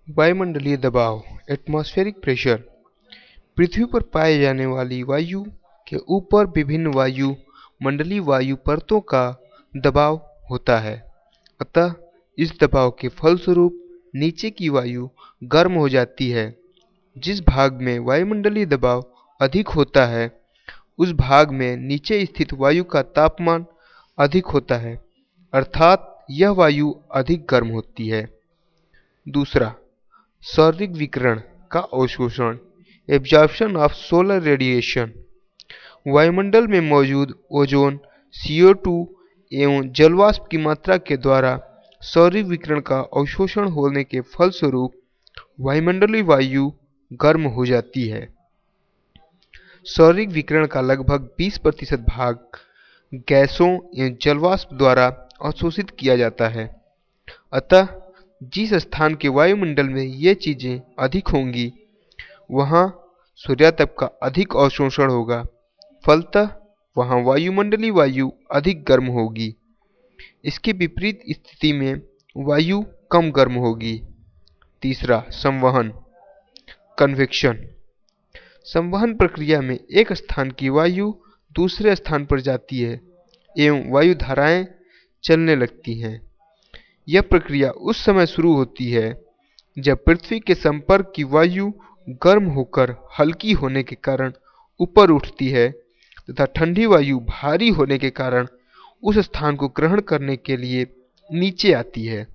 वायुमंडलीय दबाव atmospheric pressure पृथ्वी पर पाए जाने वाली वायु के ऊपर विभिन्न वायु मंडलीय वायु परतों का दबाव होता है। अतः इस दबाव के फलस्वरूप नीचे की वायु गर्म हो जाती है। जिस भाग में वायुमंडलीय दबाव अधिक होता है उस भाग में नीचे स्थित वायु का तापमान अधिक होता है, अर्थात यह वायु अधिक गर्म होती है। दूसरा, सौर्य विकिरण का अवशोषण, एब्जॉर्प्शन ऑफ सोलर रेडिएशन। वायुमंडल में मौजूद ओजोन, CO2 एवं जलवाष्प की मात्रा के द्वारा सौर्य विकिरण का अवशोषण होने के फलस्वरूप वायुमंडलीय वायु गर्म हो जाती है। सौर्य विकिरण का लगभग 20% भाग गैसों एवं जलवाष्प द्वारा अवशोषित किया जाता है। अतः जिस स्थान के वायुमंडल में ये चीजें अधिक होंगी वहां सूर्यातप का अधिक अवशोषण होगा, फलतः वहां वायुमंडलीय वायु अधिक गर्म होगी। इसके विपरीत स्थिति में वायु कम गर्म होगी। तीसरा, संवहन, कन्वेक्शन। संवहन प्रक्रिया में एक स्थान की वायु दूसरे स्थान पर जाती है एवं वायु धाराएं चलने लगती हैं। यह प्रक्रिया उस समय शुरू होती है जब पृथ्वी के संपर्क की वायु गर्म होकर हल्की होने के कारण ऊपर उठती है तथा ठंडी वायु भारी होने के कारण उस स्थान को ग्रहण करने के लिए नीचे आती है।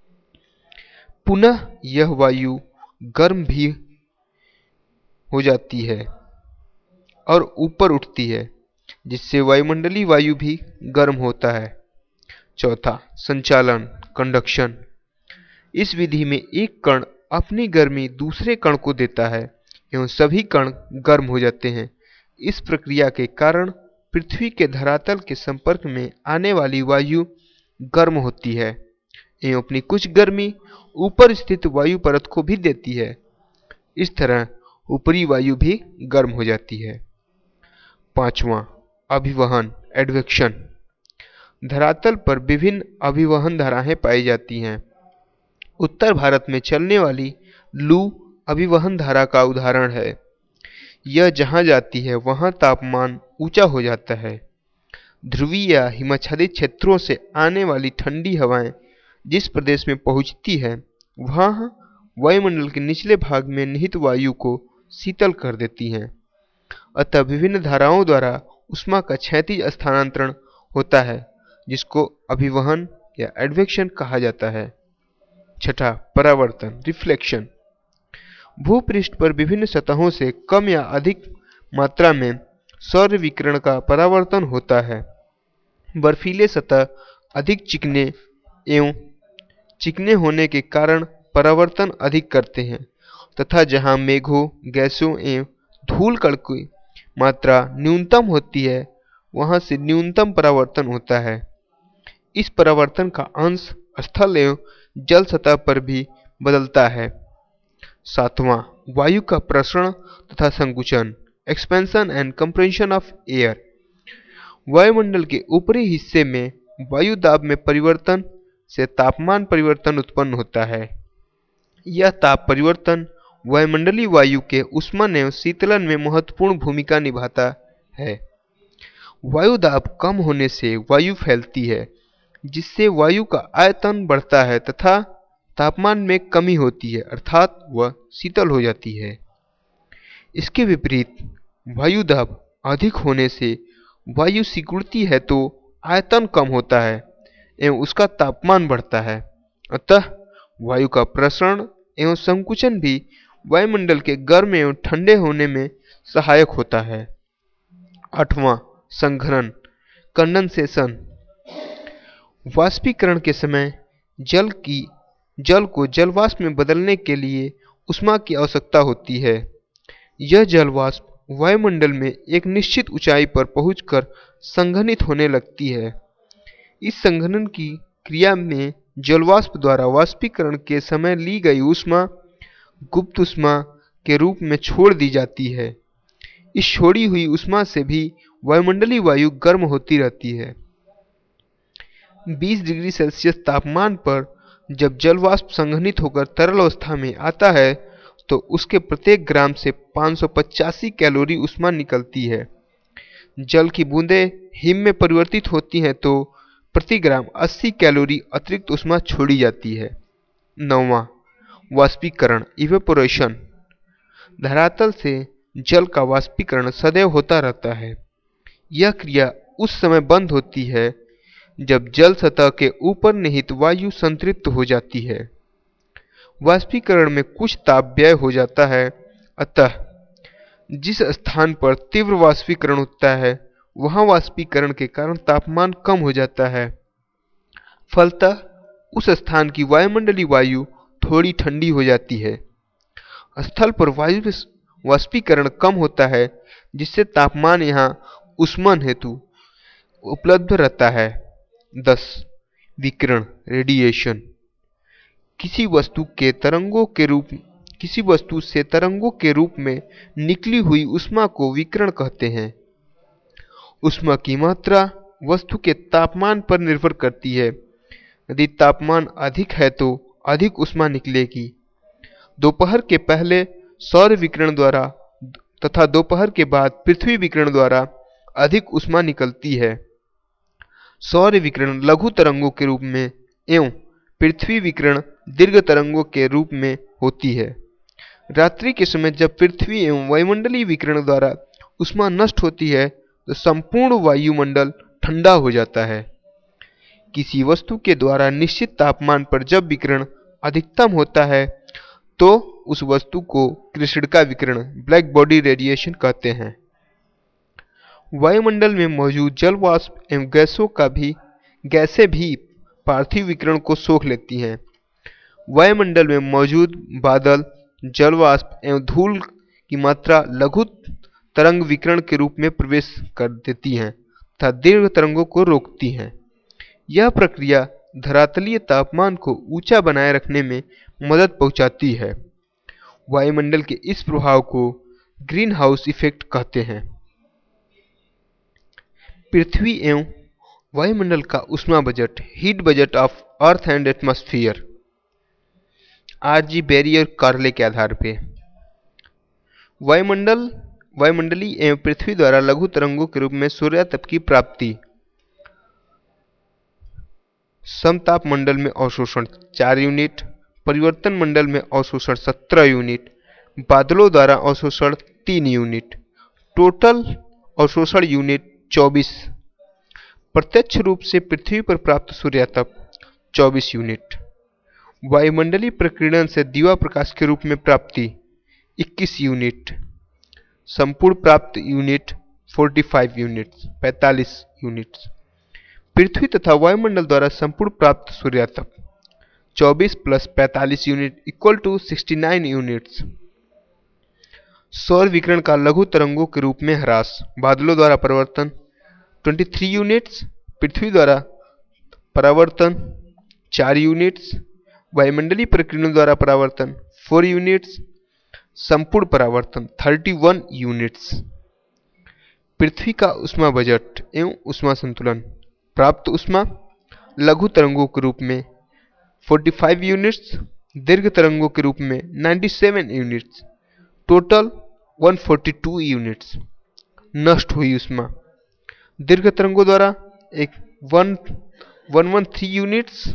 पुनः यह वायु गर्म भी हो जाती है और ऊपर उठती है, जिससे वायुमंडलीय वायु भी गर्म होता है। चौथा, संचालन, कंडक्शन। इस विधि में एक कण अपनी गर्मी दूसरे कण को देता है एवं सभी कण गर्म हो जाते हैं। इस प्रक्रिया के कारण पृथ्वी के धरातल के संपर्क में आने वाली वायु गर्म होती है एवं अपनी कुछ गर्मी ऊपर स्थित वायु परत को भी देती है। इस तरह ऊपरी वायु भी गर्म हो जाती है। पांचवां, अभिवहन, एडवेक्शन। धरातल पर विभिन्न अभिवहन धाराएं पाई जाती हैं। उत्तर भारत में चलने वाली लू अभिवहन धारा का उदाहरण है। यह जहां जाती है वहां तापमान ऊंचा हो जाता है। ध्रुवीय या हिमाच्छादित क्षेत्रों से आने वाली ठंडी हवाएं जिस प्रदेश में पहुंचती है वहां वायुमंडल के निचले भाग में निहित वायु को शीतल कर देती हैं। अतः विभिन्न धाराओं द्वारा ऊष्मा का क्षैतिज स्थानांतरण होता है, जिसको अभिवहन या एडवेक्शन कहा जाता है। छठा, परावर्तन, रिफ्लेक्शन। भूपृष्ठ पर विभिन्न सतहों से कम या अधिक मात्रा में सौर विकिरण का परावर्तन होता है। बर्फीले सतह अधिक चिकने होने के कारण परावर्तन अधिक करते हैं तथा जहां मेघों, गैसों एवं धूल कण की मात्रा न्यूनतम होती है वहां से न्यूनतम परावर्तन होता है। इस परावर्तन का अंश स्थल एवं जल सतह पर भी बदलता है। सातवां, वायु का प्रसरण तथा संकुचन, expansion and compression of air. वायुमंडल के ऊपरी हिस्से में वायु दाब में परिवर्तन से तापमान परिवर्तन उत्पन्न होता है। यह ताप परिवर्तन वायुमंडलीय वायु के ऊष्मन एवं शीतलन में महत्वपूर्ण भूमिका निभाता है। वायु दाब कम होने से वायु फैलती है, जिससे वायु का आयतन बढ़ता है तथा तापमान में कमी होती है, अर्थात वह शीतल हो जाती है। इसके विपरीत वायु दाब अधिक होने से वायु सिकुड़ती है तो आयतन कम होता है एवं उसका तापमान बढ़ता है। अतः वायु का प्रसरण एवं संकुचन भी वायुमंडल के गर्म एवं ठंडे होने में सहायक होता है। आठवां, संघनन, कंडेंसेशन। वाष्पीकरण के समय जल को जलवाष्प में बदलने के लिए ऊष्मा की आवश्यकता होती है। यह जलवाष्प वायुमंडल में एक निश्चित ऊंचाई पर पहुंचकर संघनित होने लगती है। इस संघनन की क्रिया में जलवाष्प द्वारा वाष्पीकरण के समय ली गई ऊष्मा गुप्त ऊष्मा के रूप में छोड़ दी जाती है। इस छोड़ी हुई ऊष्मा से भी वायुमंडलीय वायु गर्म होती रहती है। 20 डिग्री सेल्सियस तापमान पर जब जल वाष्प संघनित होकर तरल अवस्था में आता है तो उसके प्रत्येक ग्राम से 585 कैलोरी ऊष्मा निकलती है। जल की बूंदें हिम में परिवर्तित होती हैं तो प्रति ग्राम 80 कैलोरी अतिरिक्त ऊष्मा छोड़ी जाती है। 9वां, वाष्पीकरण इवेपोरेशन। धरातल से जल का वाष्पीकरण सदैव होता रहता है। यह क्रिया उस समय बंद होती है जब जल सतह के ऊपर निहित वायु संतृप्त हो जाती है। वाष्पीकरण में कुछ ताप व्यय हो जाता है, अतः जिस स्थान पर तीव्र वाष्पीकरण होता है वहां वाष्पीकरण के कारण तापमान कम हो जाता है। फलतः उस स्थान की वायुमंडलीय वायु थोड़ी ठंडी हो जाती है। स्थल पर वायु वाष्पीकरण कम होता है जिससे तापमान यहाँ ऊष्मन हेतु उपलब्ध रहता है। 10. विकिरण रेडिएशन। किसी वस्तु से तरंगों के रूप में निकली हुई ऊष्मा को विकिरण कहते हैं। ऊष्मा की मात्रा वस्तु के तापमान पर निर्भर करती है। यदि तापमान अधिक है तो अधिक ऊष्मा निकलेगी। दोपहर के पहले सौर विकिरण द्वारा तथा दोपहर के बाद पृथ्वी विकिरण द्वारा अधिक ऊष्मा निकलती है। सौर विकिरण लघु तरंगों के रूप में एवं पृथ्वी विकिरण दीर्घ तरंगों के रूप में होती है। रात्रि के समय जब पृथ्वी एवं वायुमंडलीय विकिरण द्वारा ऊष्मा नष्ट होती है तो संपूर्ण वायुमंडल ठंडा हो जाता है। किसी वस्तु के द्वारा निश्चित तापमान पर जब विकिरण अधिकतम होता है तो उस वस्तु को कृष्णिका विकिरण ब्लैक बॉडी रेडिएशन कहते हैं। वायुमंडल में मौजूद जल वाष्प एवं गैसें भी पार्थिव विकिरण को सोख लेती हैं। वायुमंडल में मौजूद बादल, जल वाष्प एवं धूल की मात्रा लघु तरंग विकिरण के रूप में प्रवेश कर देती हैं तथा दीर्घ तरंगों को रोकती हैं। यह प्रक्रिया धरातलीय तापमान को ऊंचा बनाए रखने में मदद पहुंचाती है। वायुमंडल के इस प्रभाव को ग्रीन हाउस इफेक्ट कहते हैं। पृथ्वी एवं वायुमंडल का ऊष्मा बजट, heat budget of earth and atmosphere, R G. Barry और कार्ले के आधार पे वायुमंडलीय एवं पृथ्वी द्वारा लघु तरंगों के रूप में सूर्यातप की प्राप्ति। समताप मंडल में अवशोषण 4 यूनिट, परिवर्तन मंडल में अवशोषण 17 यूनिट, बादलों द्वारा अवशोषण 3 यूनिट, टोटल अवशोषण यूनिट 24। प्रत्यक्ष रूप से पृथ्वी पर प्राप्त सूर्यातप 24 यूनिट। वायुमंडलीय प्रकीर्णन से दीवा प्रकाश के रूप में प्राप्ति 21 यूनिट। संपूर्ण प्राप्त यूनिट 45 यूनिट्स 45 यूनिट्स। पृथ्वी तथा वायुमंडल द्वारा संपूर्ण प्राप्त सूर्यातप 24 plus 45 unit equal to 69 units. सौर विकिरण का लघु तरंगों के रूप में ह्रास, बादलों द्वारा परावर्तन 23 यूनिट्स, पृथ्वी द्वारा परावर्तन 4 यूनिट्स, वायुमंडलीय प्रकीर्णन द्वारा परावर्तन 4 यूनिट्स, संपूर्ण परावर्तन 31 यूनिट्स। पृथ्वी का ऊष्मा बजट एवं ऊष्मा संतुलन। प्राप्त ऊष्मा लघु तरंगों के रूप में 45 यूनिट्स, दीर्घ तरंगों के रूप में 97 यूनिट्स, टोटल 142 यूनिट्स। नष्ट हुई ऊष्मा दीर्घ तरंगों द्वारा 113 यूनिट्स,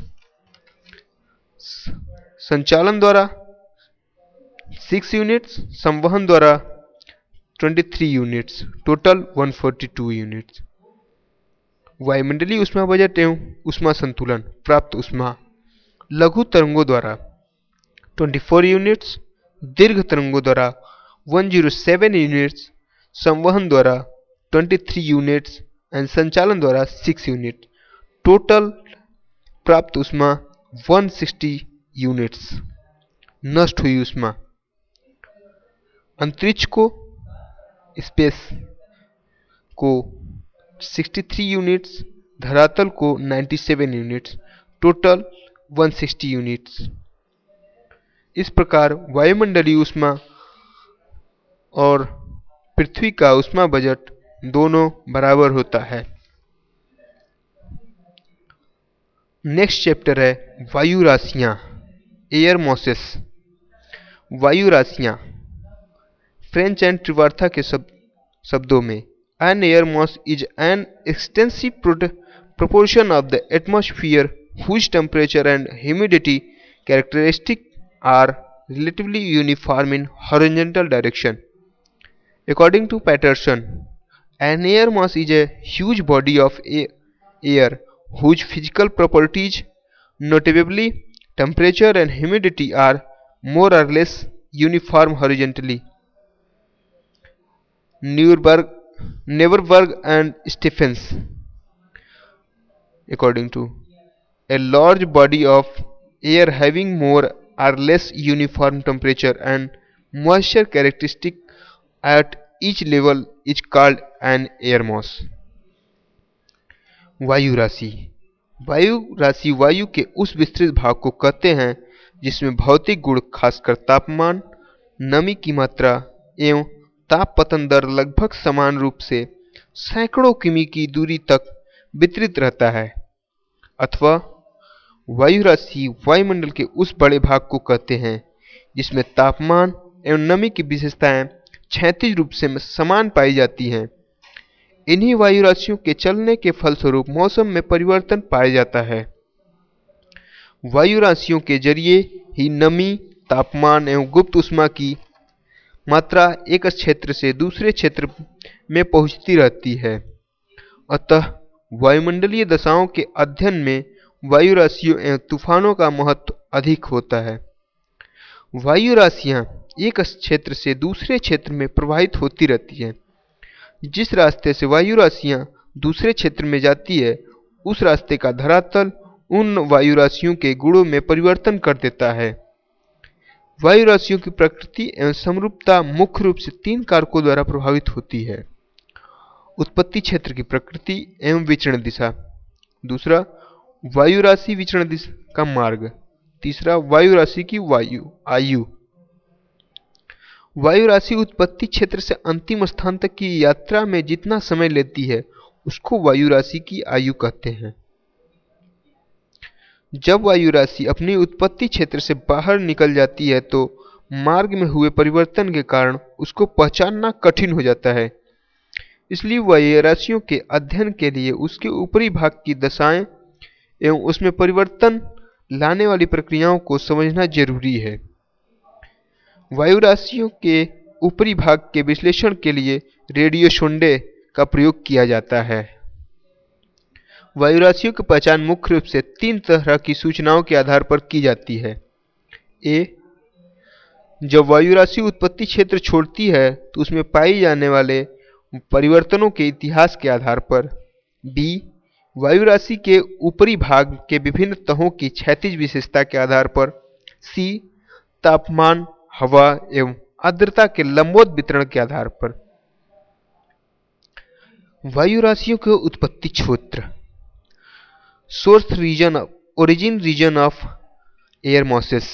संचालन द्वारा 6 यूनिट्स, संवहन द्वारा 23 यूनिट्स, टोटल 142 यूनिट्स। वायुमंडलीय ऊष्मा बजट एवं ऊष्मा संतुलन। प्राप्त ऊष्मा लघु तरंगों द्वारा 24 यूनिट्स, दीर्घ तरंगों द्वारा 107 यूनिट्स, संवहन द्वारा 23 यूनिट्स एंड संचालन द्वारा 6 यूनिट। टोटल प्राप्त ऊष्मा 160 यूनिट्स। नष्ट हुई ऊष्मा अंतरिक्ष को स्पेस को 63 यूनिट्स, धरातल को 97 यूनिट्स, टोटल 160 यूनिट्स। इस प्रकार वायुमंडलीय ऊष्मा और पृथ्वी का ऊष्मा बजट दोनों बराबर होता है। नेक्स्ट चैप्टर है वायु राशियां, एयर मॉसेस। वायु राशियां फ्रेंच एंड ट्रिवार्था के शब्दों में an air mass is an extensive proportion of the atmosphere whose temperature and humidity characteristics are relatively uniform in horizontal direction. According to Patterson, an air mass is a huge body of air whose physical properties, notably temperature and humidity, are more or less uniform horizontally. Neuberberg and Stephens, according to a large body of air having more or less uniform temperature and moisture characteristic at each level is called an air mass. वायु राशि वायु के उस विस्तृत भाग को कहते हैं जिसमें भौतिक गुण खासकर तापमान, नमी की मात्रा एवं तापपतन दर लगभग समान रूप से सैकड़ों किमी की दूरी तक वितरित रहता है। अथवा वायु राशि वायुमंडल के उस बड़े भाग को कहते हैं जिसमें तापमान एवं नमी की विशेषताएं क्षैतिज रूप से समान पाई जाती हैं। इन्हीं वायु राशियों के चलने के फलस्वरूप मौसम में परिवर्तन पाया जाता है। वायु राशियों के जरिए ही नमी, तापमान एवं गुप्त ऊष्मा की मात्रा एक क्षेत्र से दूसरे क्षेत्र में पहुंचती रहती है। अतः वायुमंडलीय दशाओं के अध्ययन में वायु राशियों एवं तूफानों का महत्व अधिक होता है। वायु राशियां एक क्षेत्र से दूसरे क्षेत्र में प्रवाहित होती रहती हैं। जिस रास्ते से वायु राशियां दूसरे क्षेत्र में जाती है, उस रास्ते का धरातल उन वायु राशियों के गुणों में परिवर्तन कर देता है। वायु राशियों की प्रकृति एवं समरूपता मुख्य रूप से 3 कारकों द्वारा प्रभावित होती है। उत्पत्ति क्षेत्र की प्रकृति एवं विचरण दिशा, दूसरा वायु राशि विचरण दिशा का मार्ग, तीसरा वायु राशि की आयु। वायु राशि उत्पत्ति क्षेत्र से अंतिम स्थान तक की यात्रा में जितना समय लेती है उसको वायु राशि की आयु कहते हैं। जब वायु राशि अपनी उत्पत्ति क्षेत्र से बाहर निकल जाती है तो मार्ग में हुए परिवर्तन के कारण उसको पहचानना कठिन हो जाता है। इसलिए वायु राशियों के अध्ययन के लिए उसके ऊपरी भाग की दशाएं एवं उसमें परिवर्तन लाने वाली प्रक्रियाओं को समझना जरूरी है। वायु राशियों के ऊपरी भाग के विश्लेषण के लिए रेडियो सोंडे का प्रयोग किया जाता है। वायु राशियों की पहचान मुख्य रूप से 3 तरह की सूचनाओं के आधार पर की जाती है। ए, जब वायु राशि उत्पत्ति क्षेत्र छोड़ती है तो उसमें पाई जाने वाले परिवर्तनों के इतिहास के आधार पर। बी, वायु राशि के ऊपरी भाग के विभिन्न तहों की क्षैतिज विशेषता के आधार पर। सी, तापमान, हवा एवं आर्द्रता के लंबवत वितरण के आधार पर। वायु राशियों के उत्पत्ति क्षेत्र, source region, origin region of air masses.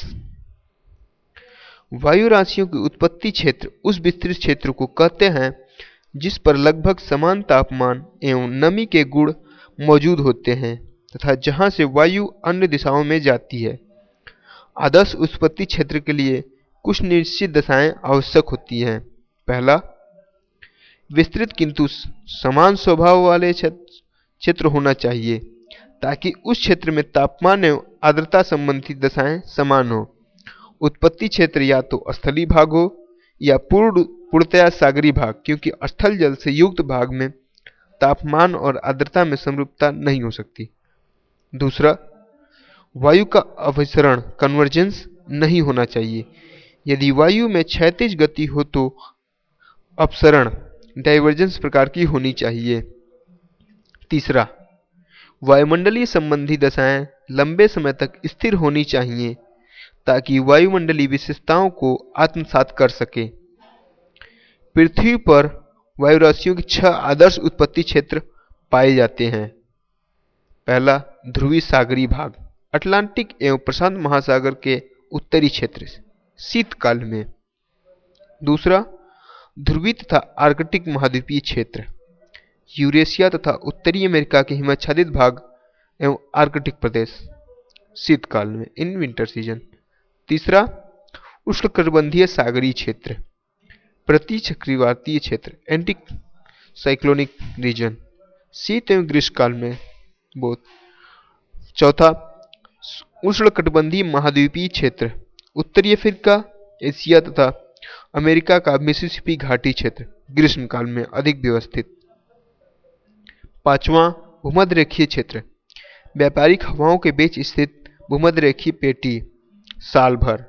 वायु राशियों की उत्पत्ति क्षेत्र उस विस्तृत क्षेत्र को कहते हैं जिस पर लगभग समान तापमान एवं नमी के गुण मौजूद होते हैं तथा जहां से वायु अन्य दिशाओं में जाती है। आदर्श उत्पत्ति क्षेत्र के लिए कुछ निश्चित दशाएं आवश्यक होती हैं। पहला, विस्तृत किंतु समान स्वभाव वाले क्षेत्र होना चाहिए ताकि उस क्षेत्र में तापमान एवं आर्द्रता संबंधी दशाएं समान हो। उत्पत्ति क्षेत्र या तो स्थलीय भाग हो या पूर्णतया सागरीय भाग, क्योंकि स्थल जल से युक्त भाग में तापमान और आर्द्रता में समरूपता नहीं हो सकती। दूसरा, वायु का अभिसरण कन्वर्जेंस नहीं होना चाहिए। यदि वायु में क्षैतिज गति हो तो अपसरण डाइवर्जेंस प्रकार की होनी चाहिए। तीसरा, वायुमंडलीय संबंधी दशाएं लंबे समय तक स्थिर होनी चाहिए ताकि वायुमंडलीय विशेषताओं को आत्मसात कर सके। पृथ्वी पर वायु राशियों के 6 आदर्श उत्पत्ति क्षेत्र पाए जाते हैं। पहला, ध्रुवीय सागरीय भाग, अटलांटिक एवं प्रशांत महासागर के उत्तरी क्षेत्र शीतकाल में। दूसरा, ध्रुवीय तथा आर्कटिक महाद्वीपीय क्षेत्र, यूरेशिया तथा उत्तरी अमेरिका के हिमाच्छादित भाग एवं आर्कटिक प्रदेश शीतकाल में, इन विंटर सीजन। तीसरा, उष्णकटिबंधीय सागरीय क्षेत्र, प्रति चक्रवातीय क्षेत्र, एंटी साइक्लोनिक रीजन, शीत एवं ग्रीष्मकाल में बोथ। चौथा, उष्णकटिबंधीय महाद्वीपीय क्षेत्र, उत्तरी अफ्रीका, एशिया तथा अमेरिका का मिसिसिपी घाटी क्षेत्र, ग्रीष्मकाल में अधिक व्यवस्थित। पांचवा, भूमध्यरेखीय क्षेत्र, व्यापारिक हवाओं के बीच स्थित भूमध्यरेखीय पेटी, साल भर।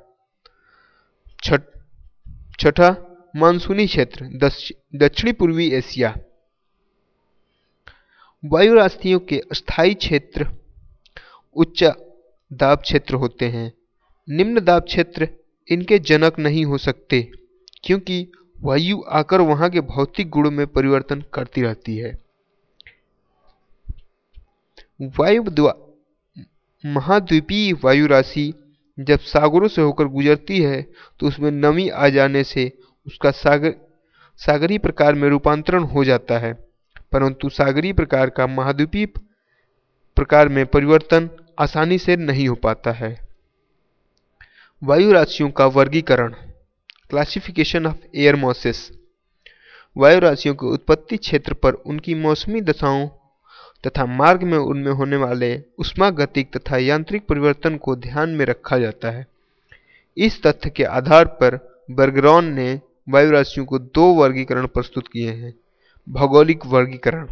छठा, मानसूनी क्षेत्र, दक्षिणी पूर्वी एशिया। वायु राशियों के अस्थायी क्षेत्र उच्च दाब क्षेत्र होते हैं। निम्न दाब क्षेत्र इनके जनक नहीं हो सकते, क्योंकि वायु आकर वहां के भौतिक गुणों में परिवर्तन करती रहती है। महाद्वीपीय वायु राशि जब सागरों से होकर गुजरती है तो उसमें नमी आ जाने से उसका सागरीय प्रकार में रूपांतरण हो जाता है, परंतु सागरीय प्रकार का महाद्वीपीय प्रकार में परिवर्तन आसानी से नहीं हो पाता है। वायु राशियों का वर्गीकरण, क्लासिफिकेशन ऑफ एयर मॉसेस। वायु राशियों के उत्पत्ति क्षेत्र पर उनकी मौसमी दशाओं तथा मार्ग में उनमें होने वाले ऊष्मागतिक तथा यांत्रिक परिवर्तन को ध्यान में रखा जाता है। इस तथ्य के आधार पर बर्गरॉन ने वायु राशियों को दो वर्गीकरण प्रस्तुत किए हैं। भौगोलिक वर्गीकरण।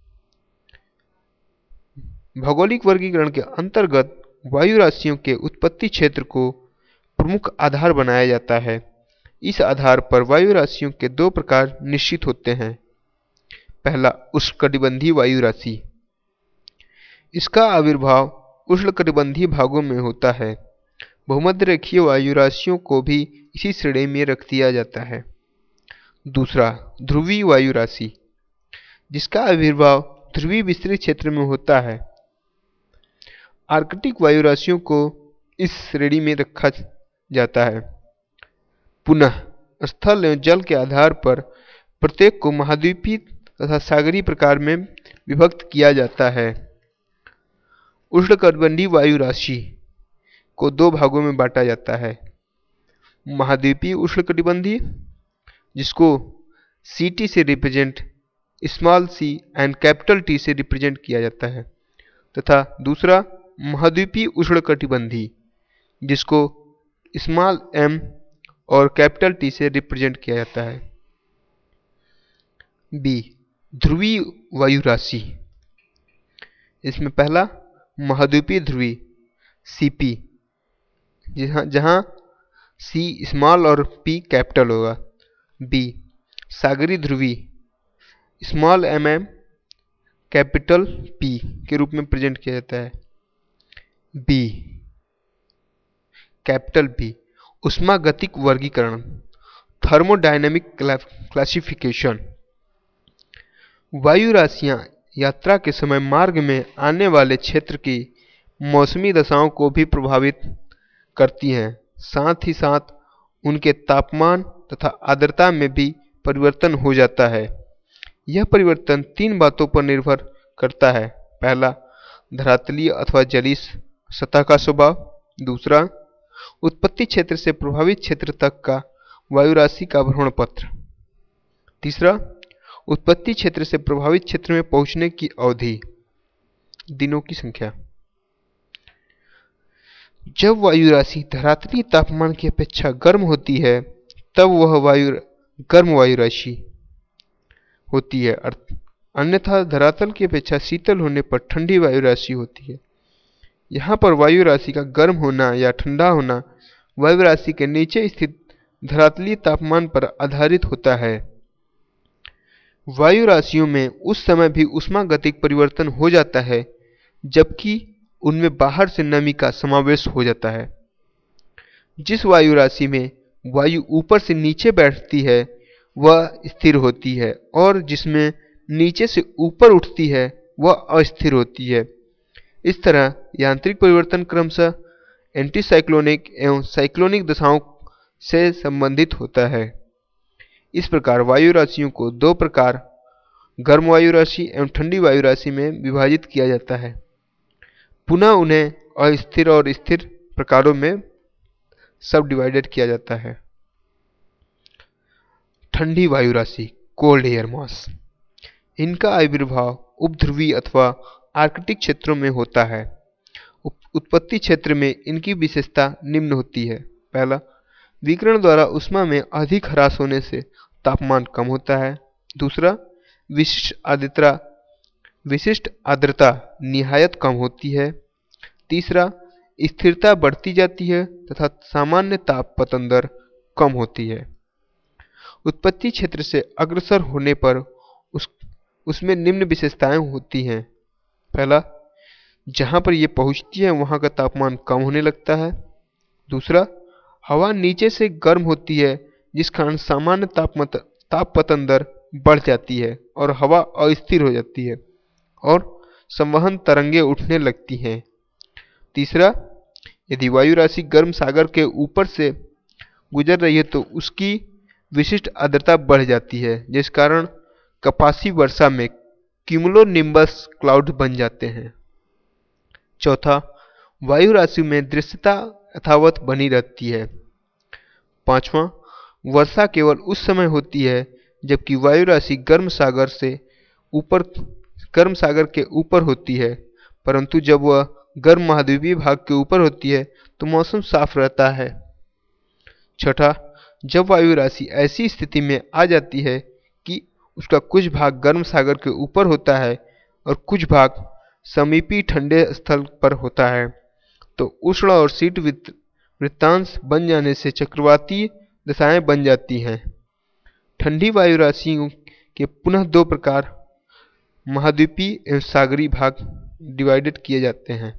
भौगोलिक वर्गीकरण के अंतर्गत वायु राशियों के उत्पत्ति क्षेत्र को प्रमुख आधार बनाया जाता है। इस आधार पर वायु राशियों के दो प्रकार निश्चित होते हैं। पहला, उष्णकटिबंधीय वायु राशि। इसका आविर्भाव उष्णकटिबंधीय भागों में होता है। भूमध्यरेखीय वायु राशियों को भी इसी श्रेणी में रख दिया जाता है। दूसरा, ध्रुवीय वायु राशि, जिसका आविर्भाव ध्रुवीय विस्तृत क्षेत्र में होता है। आर्कटिक वायु राशियों को इस श्रेणी में रखा जाता है। पुनः स्थल एवं जल के आधार पर प्रत्येक को महाद्वीपीय तथा सागरीय प्रकार में विभक्त किया जाता है। उष्णकटिबंधीय वायु राशि को दो भागों में बांटा जाता है। महाद्वीपीय उष्णकटिबंधीय, जिसको CT से represent, small C and capital T से रिप्रेजेंट किया जाता है, तथा दूसरा महाद्वीपीय उष्णकटिबंधीय, जिसको स्मॉल m और कैपिटल T से रिप्रेजेंट किया जाता है। बी, ध्रुवीय वायु राशि। इसमें पहला, महाद्वीपीय ध्रुवीय CP, जहां C स्मॉल और P कैपिटल होगा। बी, सागरीय ध्रुवीय, स्मॉल mm कैपिटल P के रूप में प्रेजेंट किया जाता है। बी, कैपिटल B, ऊष्मागतिक वर्गीकरण, थर्मोडायनेमिक क्लासिफिकेशन। वायु राशियां यात्रा के समय मार्ग में आने वाले क्षेत्र की मौसमी दशाओं को भी प्रभावित करती हैं। साथ ही साथ उनके तापमान तथा आर्द्रता में भी परिवर्तन हो जाता है। यह परिवर्तन तीन बातों पर निर्भर करता है। पहला, धरातलीय अथवा जलीय सतह का स्वभाव। दूसरा, उत्पत्ति क्षेत्र से प्रभावित क्षेत्र तक का वायु राशि का भ्रमण पत्र। तीसरा, उत्पत्ति क्षेत्र से प्रभावित क्षेत्र में पहुंचने की अवधि, दिनों की संख्या। जब वायु राशि धरातलीय तापमान की अपेक्षा गर्म होती है तब वह गर्म वायु राशि होती है, अन्यथा धरातल की अपेक्षा शीतल होने पर ठंडी वायु राशि होती है। यहाँ पर वायु राशि का गर्म होना या ठंडा होना वायु राशि के नीचे स्थित धरातलीय तापमान पर आधारित होता है। वायु राशियों में उस समय भी ऊष्मागतिक परिवर्तन हो जाता है जबकि उनमें बाहर से नमी का समावेश हो जाता है। जिस वायु राशि में वायु ऊपर से नीचे बैठती है वह स्थिर होती है और जिसमें नीचे से ऊपर उठती है वह अस्थिर होती है। इस तरह यांत्रिक परिवर्तन क्रमशः एंटीसाइक्लोनिक एवं साइक्लोनिक दशाओं से संबंधित होता है। इस प्रकार वायु राशियों को दो प्रकार, गर्म वायु राशि एवं ठंडी वायु राशि में विभाजित किया जाता है। पुनः उन्हें अस्थिर और स्थिर प्रकारों में सब डिवाइडेड किया जाता है। ठंडी वायु राशि, कोल्ड एयर मास, इनका आविर्भाव उपध्रुवी अथवा आर्कटिक क्षेत्रों में होता है। उत्पत्ति क्षेत्र में इनकी विशेषता निम्न होती है। पहला, विकिरण द्वारा ऊष्मा में अधिक ह्रास होने से तापमान कम होता है। दूसरा, विशिष्ट आर्द्रता निहायत कम होती है। तीसरा, स्थिरता बढ़ती जाती है तथा सामान्य ताप पतन दर कम होती है। उत्पत्ति क्षेत्र से अग्रसर होने पर उसमें निम्न विशेषताएं होती हैं। पहला, जहां पर ये पहुंचती है वहां का तापमान कम होने लगता है। दूसरा, हवा नीचे से गर्म होती है जिस कारण सामान्य ताप पतन दर बढ़ जाती है और हवा अस्थिर हो जाती है और संवहन तरंगें उठने लगती हैं। तीसरा, यदि वायु राशि गर्म सागर के ऊपर से गुजर रही है तो उसकी विशिष्ट आर्द्रता बढ़ जाती है जिस कारण कपासी वर्षा में क्यूमुलोनिम्बस क्लाउड बन जाते हैं। चौथा, वायु राशि में दृश्यता यथावत बनी रहती है। पांचवा, वर्षा केवल उस समय होती है जबकि वायु राशि गर्म सागर के ऊपर होती है, परंतु जब वह गर्म महाद्वीपीय भाग के ऊपर होती है तो मौसम साफ रहता है। छठा, जब वायु राशि ऐसी स्थिति में आ जाती है कि उसका कुछ भाग गर्म सागर के ऊपर होता है और कुछ भाग समीपी ठंडे स्थल पर होता है तो उष्ण और शीत वृत्तांश बन जाने से चक्रवाती दशाएं बन जाती हैं। ठंडी वायु राशियों के पुनः दो प्रकार महाद्वीपीय एवं सागरी भाग डिवाइडेड किए जाते हैं।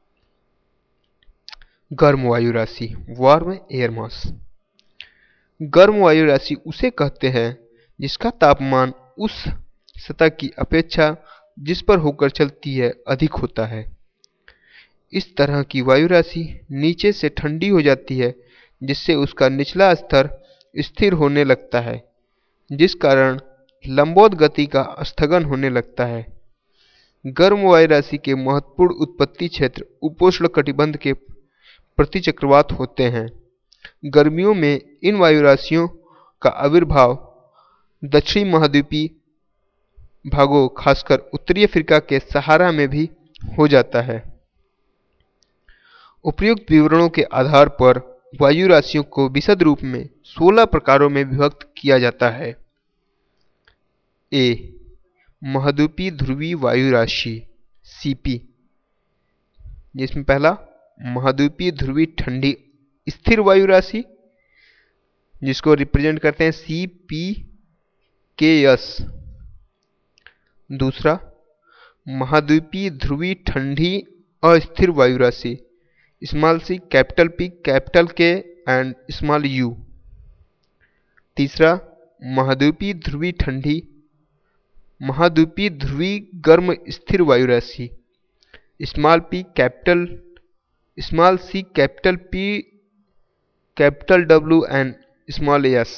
गर्म वायु राशि, वार्म एयर मास, गर्म वायु राशि उसे कहते हैं जिसका तापमान उस सतह की अपेक्षा जिस पर होकर चलती है अधिक होता है। इस तरह की वायु राशि नीचे से ठंडी हो जाती है जिससे उसका निचला स्तर स्थिर होने लगता है जिस कारण लंबवत गति का स्थगन होने लगता है। गर्म वायु राशि के महत्वपूर्ण उत्पत्ति क्षेत्र उपोष्ण कटिबंध के प्रति चक्रवात होते हैं। गर्मियों में इन वायु राशियों का आविर्भाव दक्षिणी महाद्वीपीय भागों खासकर उत्तरी अफ्रीका के सहारा में भी हो जाता है। उपयुक्त विवरणों के आधार पर वायु राशियों को विशद रूप में 16 प्रकारों में विभक्त किया जाता है। ए, महाद्वीपीय ध्रुवीय वायु राशि सीपी, जिसमें पहला महाद्वीपीय ध्रुवीय ठंडी स्थिर वायु राशि जिसको रिप्रेजेंट करते हैं CPKS। दूसरा, महाद्वीपीय ध्रुवीय ठंडी अस्थिर वायु राशि small C, capital P, capital K and small u। तीसरा, महाद्वीपीय ध्रुवीय गर्म स्थिर वायु राशि small p, small c, capital P, capital W and small s।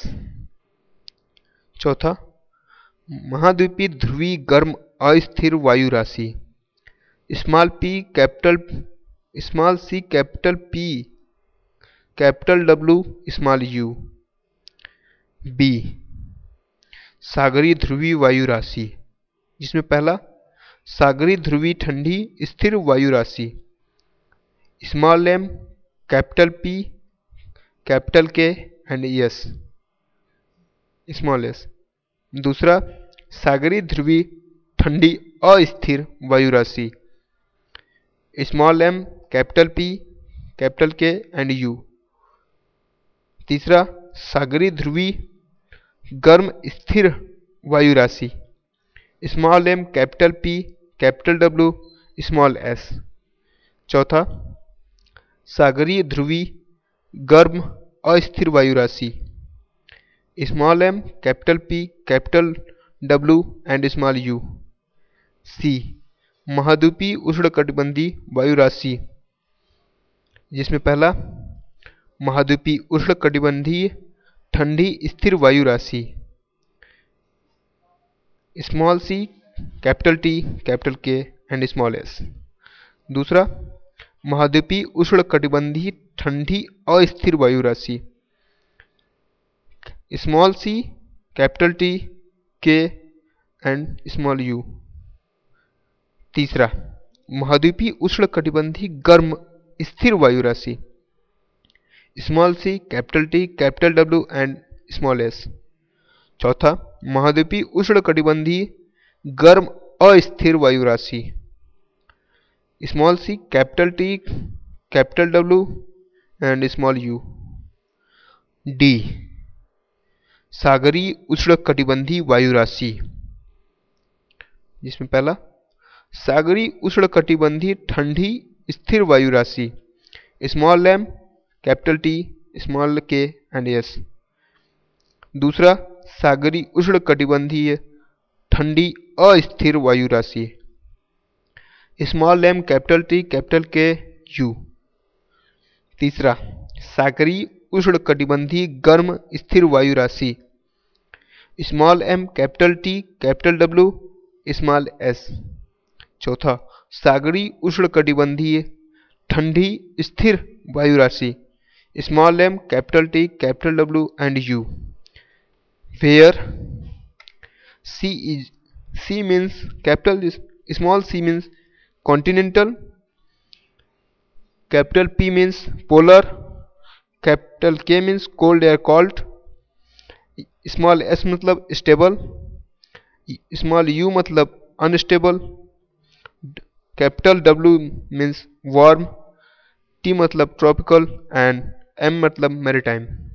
चौथा, महाद्वीपीय ध्रुवीय गर्म अस्थिर वायु राशि small p, small c, capital P, capital W, small u। B, सागरीय ध्रुवीय वायु राशि जिसमें पहला सागरीय ध्रुवीय ठंडी स्थिर वायु राशि small m, capital P, capital K and S, small s। दूसरा, सागरीय ध्रुवीय ठंडी अस्थिर वायु राशि small m, capital P, capital K and U। तीसरा, सागरीय ध्रुवीय गर्म स्थिर वायु राशि small m, capital P, capital W, small s। चौथा, सागरीय ध्रुवीय गर्म अस्थिर वायु राशि small m, capital P, capital W and small u। C, महाद्वीपीय उष्णकटिबंधीय वायु राशि जिसमें पहला महाद्वीपीय उष्णकटिबंधीय ठंडी स्थिर वायु राशि small C, capital T, capital K and small s। दूसरा, महाद्वीपीय उष्णकटिबंधीय ठंडी अस्थिर वायु राशि, small C, capital T, K and small U. तीसरा, महाद्वीपीय उष्णकटिबंधीय गर्म स्थिर वायु राशि, small C, capital T, capital W and small S. चौथा, महाद्वीपीय उष्णकटिबंधीय गर्म अस्थिर वायु राशि, small C, capital T, capital W and small U. D, सागरीय उष्णकटिबंधीय वायु राशि, जिसमें पहला, सागरीय उष्णकटिबंधीय ठंडी स्थिर वायु राशि, small M, capital T, small K and S. दूसरा, सागरीय उष्णकटिबंधीय ठंडी अस्थिर वायु राशि, small M, capital T, capital K, U. तीसरा, सागरीय उष्णकटिबंधीय गर्म स्थिर वायु राशि, small M, capital T, capital W, small S. चौथा, सागरीय उष्णकटिबंधीय ठंडी स्थिर वायु राशि, small M, capital T, capital W and U. Where C means capital, small c means continental, capital P means polar, capital K means cold या cold, small s मतलब stable, small u मतलब unstable, capital W means warm, T मतलब tropical and M मतलब maritime।